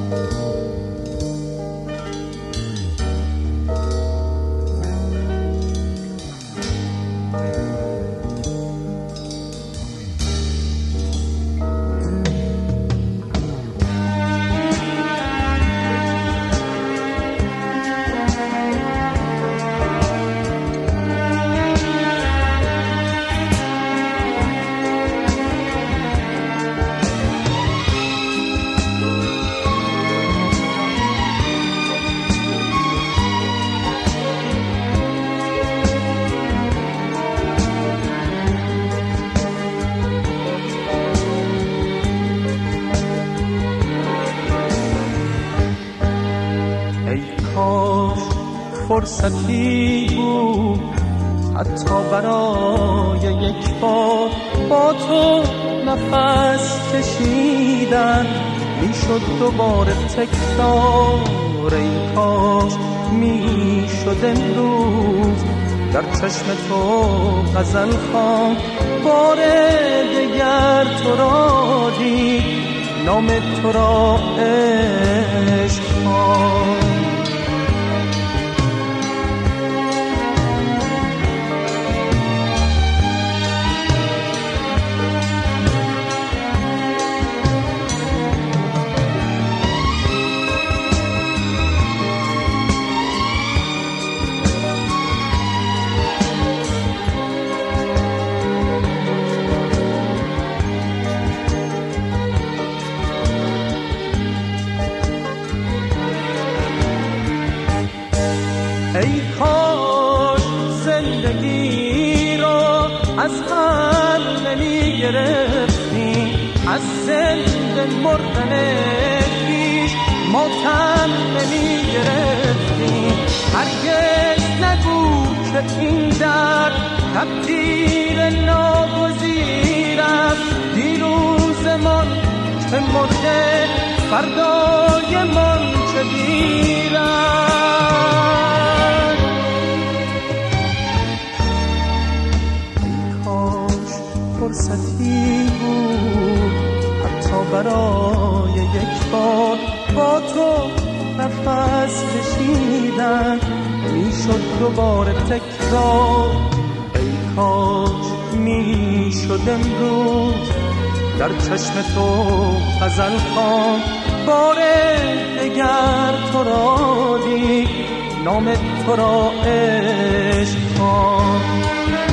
فرصتی بود حتی برای یک بار با تو نفس کشیدن، میشد دوباره تکرار. ای کاش میشد امروز در چشم تو غزل خوان، بار دگر تو را دید، نام تو را عشق خواند. ای کاش زندگی را از هم نمی گرفتی، از زنده مردن پیش ماتم نمی گرفتی. هرگز نگو که این درد تقدیر ناگزیر است، دیروزمان که مرده فردایمان چه دیر است. فرصتی بود حتی برای یک بار با تو نفس کشیدن، میشد دوباره تکرار. ای کاش میشد امروز در چشم تو غزل خوان، بار دگر تو را دید، نام تو را عشق خواند.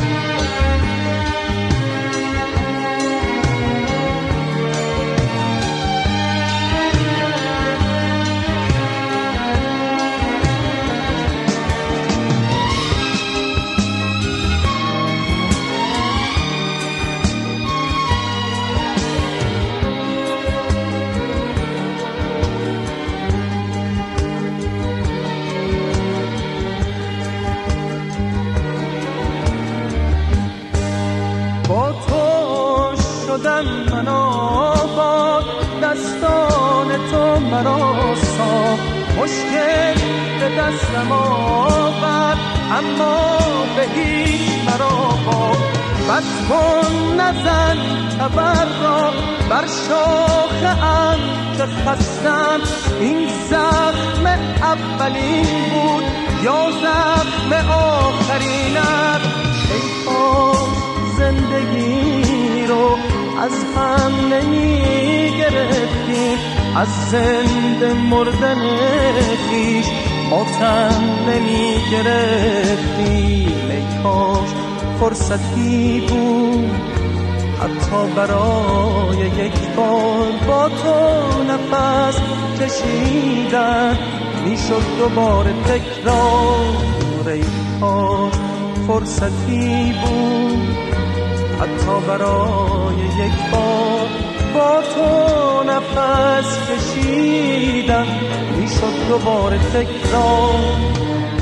با تو شدم من آباد، دستان تو مرا ساخت، مشکل به دستم آورد اما به هیچ مرا باخت. بس کن نزن تبر را بر شاخه ام که خستم، این زخم اولین بود یا زخم آخرینم. ای کاش زندگی رو از هم نمی گرفتی، از زنده مردن خویش ماتم نمی گرفتی. ای کاش فرصتی بود حتی برای یک بار با تو نفس کشیدن، میشد دوباره تکرار. ای کاش فرصتی بود حتی برای یک بار با تو نفس کشیدن، میشد دوباره تکرار.